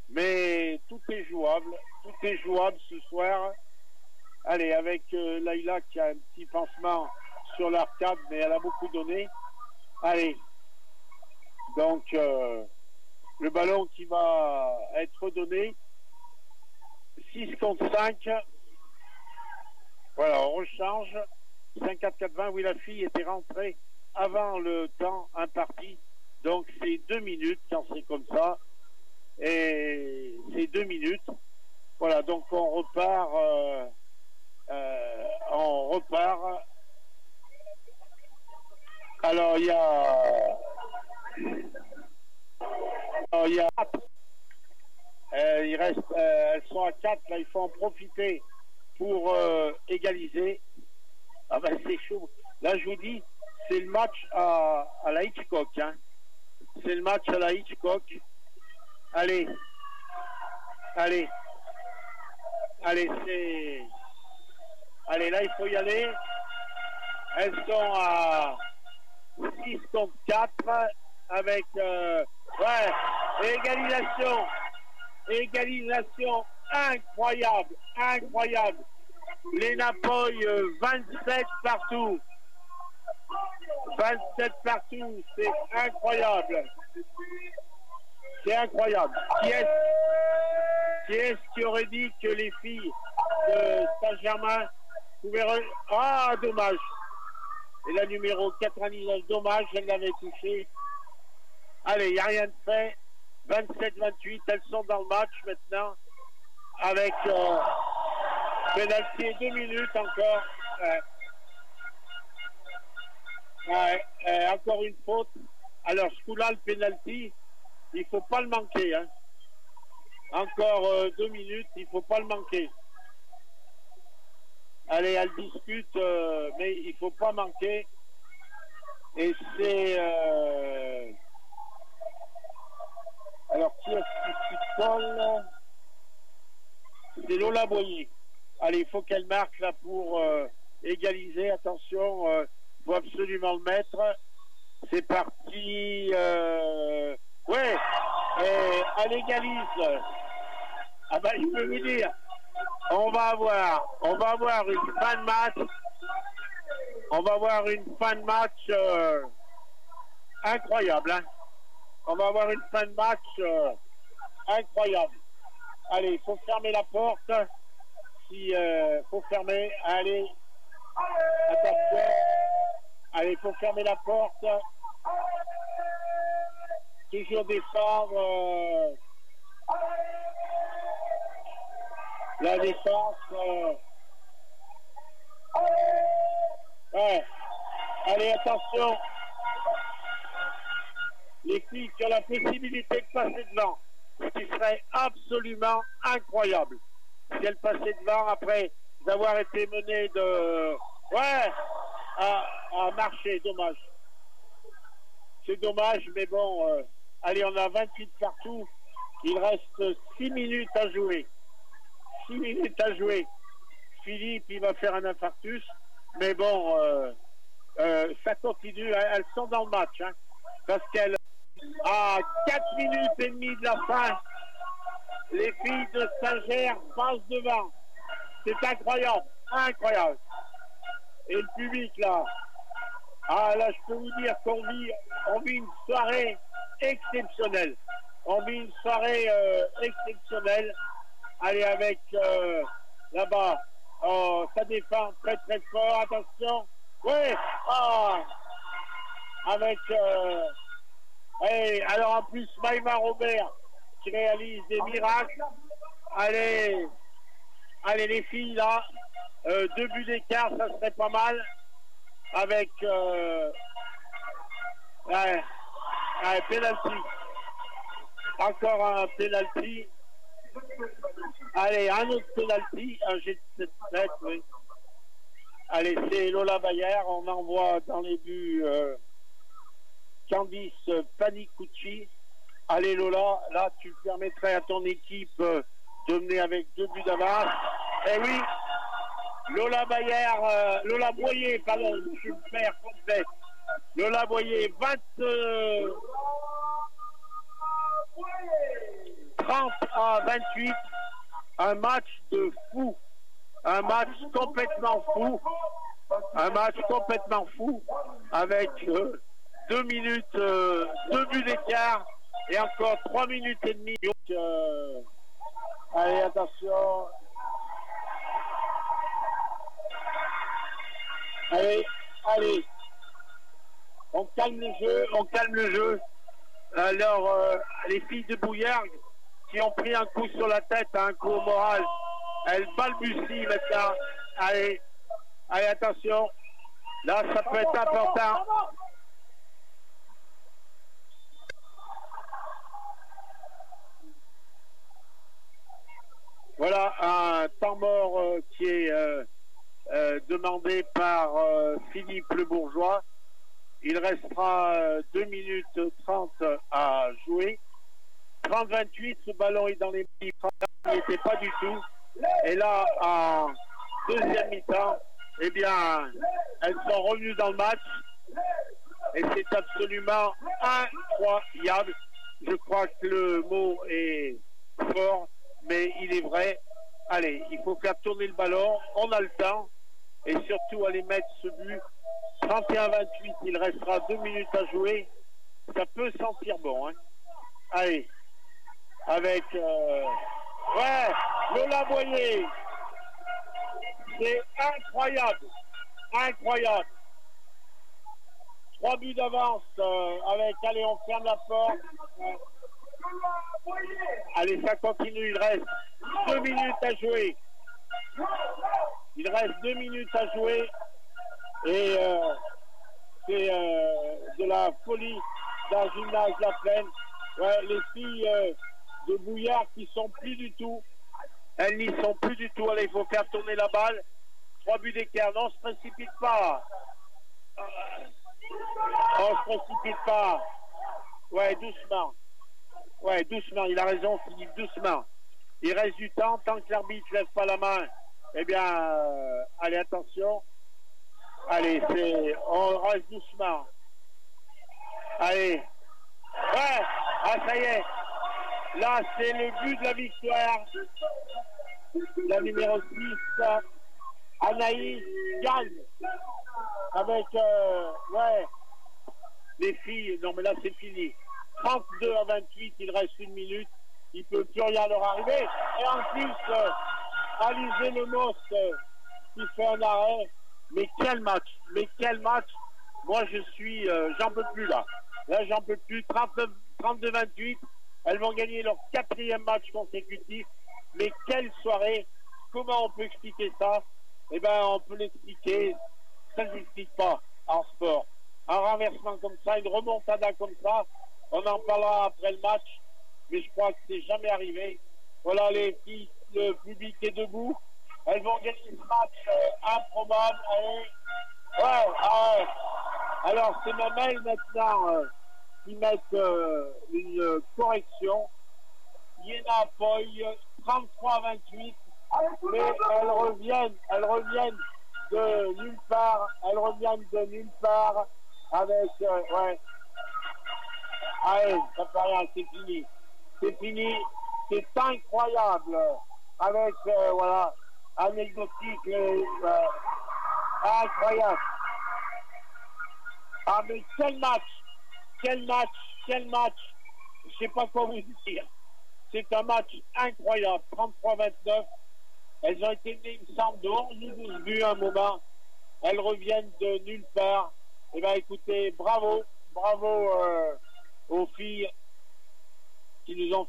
Mais tout est jouable. Tout est jouable ce soir. Allez, avec Laïla qui a un petit pansement sur l'arcade, mais elle a beaucoup donné. Allez. Donc, le ballon qui va être redonné. 6 contre 5. Voilà, on rechange. 5-4-4-20. Oui, la fille était rentrée avant le temps imparti. Donc, c'est 2 minutes quand c'est comme ça. Et c'est 2 minutes. Voilà, donc on repart. Alors, il y a... il reste, elles sont à 4, là, il faut en profiter pour égaliser. Ah ben, c'est chaud. Là, je vous dis, c'est le match à la Hitchcock. Hein. C'est le match à la Hitchcock. Allez. Allez, c'est... Allez, là, il faut y aller. Elles sont à 6 contre 4 avec... ouais, égalisation. Égalisation incroyable, incroyable. Les Napoy, 27 partout. 27 partout, c'est incroyable. C'est incroyable. Qui est-ce qui aurait dit que les filles de Saint-Germain pouvaient... Ah, dommage. Et la numéro 99, dommage, elle l'avait touché. Allez, il n'y a rien de fait. 27-28, elles sont dans le match maintenant. Avec pénalty 2 minutes encore. Encore une faute. Alors, ce coup-là, le pénalty, il ne faut pas le manquer. Hein. Encore 2 minutes, il ne faut pas le manquer. Allez, elle discute, mais il ne faut pas manquer. Et c'est... Alors, qui est-ce qui colle? C'est Lola Boyer. Allez, il faut qu'elle marque là pour égaliser. Attention, il faut absolument le mettre. C'est parti. Ouais, et elle égalise. Ah ben, je peux vous dire, on va avoir une fin de match. On va avoir une fin de match incroyable. Hein. On va avoir une fin de match incroyable. Allez, il faut fermer la porte. Si faut fermer, allez. Attention. Allez, il faut fermer la porte. Toujours défendre. La défense. Ouais. Allez, attention. Les filles qui ont la possibilité de passer devant, ce qui serait absolument incroyable. Si elles passaient devant après avoir été menées de... Ouais, à marcher, dommage. C'est dommage, mais bon, allez, on a 28 partout. Il reste 6 minutes à jouer. 6 minutes à jouer. Philippe, il va faire un infarctus. Mais bon, ça continue. Elles sont dans le match. Hein, parce qu'elles... À 4 minutes et demie de la fin, les filles de Saint-Ger passent devant. C'est incroyable, incroyable. Et le public là, ah là je peux vous dire qu'on vit une soirée exceptionnelle. On vit une soirée exceptionnelle. Allez avec là-bas, oh, ça défend très très fort, attention. Oui, ah, avec... Et alors en plus, Maïma Robert qui réalise des miracles. Allez, les filles là, 2 buts d'écart, ça serait pas mal. Avec penalty. Encore un penalty. Allez, un autre penalty, un jet de 7, oui. Allez, c'est Lola Bayer, on envoie dans les buts... Candice Panicucci. Allez Lola, là tu permettrais à ton équipe de mener avec 2 buts d'avance. Eh oui, Lola Bayer, Lola Boyer, pardon, je me perds complet. Lola Boyer, 30 30-28. Un match de fou. Un match complètement fou. Un match complètement fou. Avec 2 minutes, 2 buts d'écart. Et encore 3 minutes et demie. Donc, allez, attention. Allez, allez. On calme le jeu, on calme le jeu. Alors, les filles de Bouillargues qui ont pris un coup sur la tête, un coup au moral, elles balbutient maintenant. Allez, allez, attention. Là, ça peut être important. Voilà un temps mort qui est demandé par Philippe Le Bourgeois. Il restera 2 minutes 30 à jouer. 30-28, ce ballon est dans les mains. Il n'y était pas du tout. Et là, en deuxième mi-temps, eh bien, elles sont revenues dans le match. Et c'est absolument incroyable. Je crois que le mot est fort, mais il est vrai. Allez, il faut faire tourner le ballon. On a le temps. Et surtout, aller mettre ce but. 31-28, il restera 2 minutes à jouer. Ça peut sentir bon. Hein. Allez, avec... ouais, Lola Boyer. C'est incroyable. Incroyable. 3 buts d'avance avec... Allez, on ferme la porte. Allez, ça continue. Il reste 2 minutes à jouer. Il reste 2 minutes à jouer. Et c'est de la folie dans Gymnase La Plaine. Ouais, les filles de Bouillard qui sont plus du tout. Elles n'y sont plus du tout. Allez, il faut faire tourner la balle. 3 buts d'écart. Non, on se précipite pas. On se précipite pas. Ouais, doucement. Ouais, doucement. Il a raison, Philippe, doucement. Il reste du temps. Tant que l'arbitre ne lève pas la main, eh bien, allez, attention. Allez, on reste doucement. Allez. Ouais, ah, ça y est. Là, c'est le but de la victoire. La numéro 6, Anaïs gagne. Avec, ouais, les filles. Non, mais là, c'est fini. 32-28, il reste 1 minute. Il ne peut plus rien leur arriver. Et en plus, Alizé Lemos qui fait un arrêt. Mais quel match! Mais quel match! Moi, je suis... j'en peux plus, là. Là, j'en peux plus. 32-28. Elles vont gagner leur 4e match consécutif. Mais quelle soirée! Comment on peut expliquer ça? Eh bien, on peut l'expliquer. Ça ne s'explique pas en sport. Un renversement comme ça, une remontada comme ça, on en parlera après le match. Mais je crois que c'est jamais arrivé. Voilà, les filles, le public est debout. Elles vont gagner ce match improbable. Allez. Ouais, ouais. Alors, c'est même elles maintenant qui mettent une correction. Yéna Foy, 33-28. Mais elles reviennent de nulle part. Elles reviennent de nulle part avec... ouais. Allez, ça fait rien, c'est fini. C'est fini. C'est incroyable. Avec, voilà... anecdotique, incroyable. Ah mais quel match, je sais pas quoi vous dire. C'est un match incroyable, 33-29. Elles ont été menées, il me semble, de 11 ou 12 buts à un moment. Elles reviennent de nulle part. Eh bien écoutez, bravo aux filles qui nous ont